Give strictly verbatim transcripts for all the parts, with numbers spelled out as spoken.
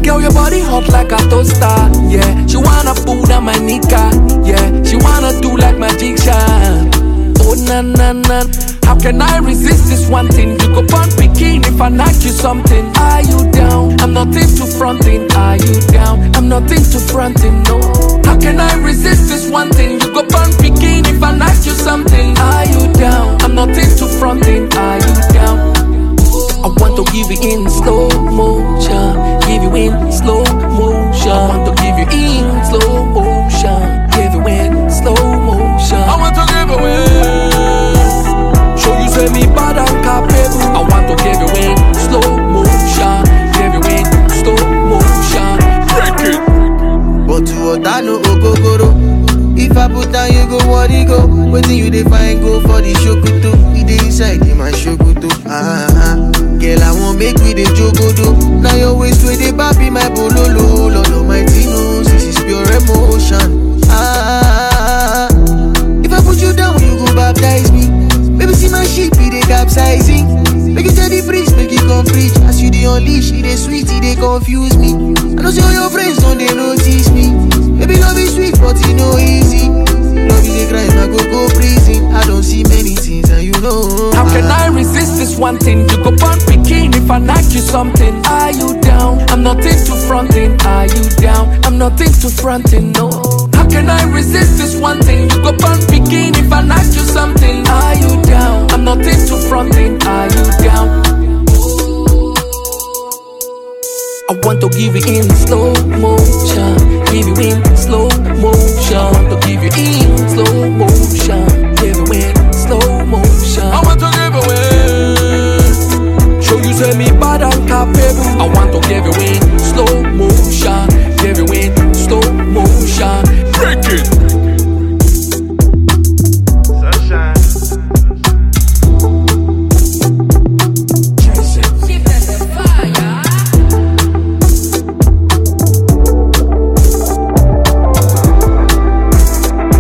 Girl, your body hot like a toaster, yeah. She wanna pull down my nika, yeah. She wanna do like magician. Oh na na na, how can I resist this one thing? You go burn bikini if I knock you something. Are you down? I'm not into fronting. Are you down? I'm not into fronting, no. How can I resist this one thing? You go burn bikini if I knock you something. Are you down? I'm not into fronting. Are you down? I want to give you in slow motion, give you in slow motion. I want to give you in slow motion, give you in slow motion. I want to give you in. Show you say me bad and capable. I want to give you in slow motion, give you in slow motion. Break it. But to what I know, go. If I put down, you go, what you go? Waiting you define, go for the shokutu. It dey inside in my shokutu. Ah, ah. Girl, I won't make me the jogodo. Now your waist with the baby, my bololo. Lord Almighty knows this is pure emotion. Ah, if I put you down, you go baptize me. Baby, see my ship, it dey capsizing. Make you tell the priest, make you come preach. As you dey unleash, it dey sweet, it dey confuse me. I know see all your friends don't they notice me. Baby, love is sweet, but it no easy. Love is a crime, I go go prison. I don't see many things, and you know. How can I resist this one thing? You go burn bikini if I knock you something. Are you down? I'm not into fronting. Are you down? I'm not into fronting, no. How can I resist this one thing? You go burn bikini if I knock you something. Are you down? I'm not into fronting. Are you down? I want to give you in slow motion, give you in slow motion. I want to give you in slow motion, give you in slow motion. I want to give you in. Show you say me bad and capable. I want to give you in slow motion, give you in slow motion. Break it.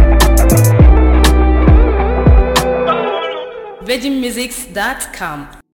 virgin musics dot com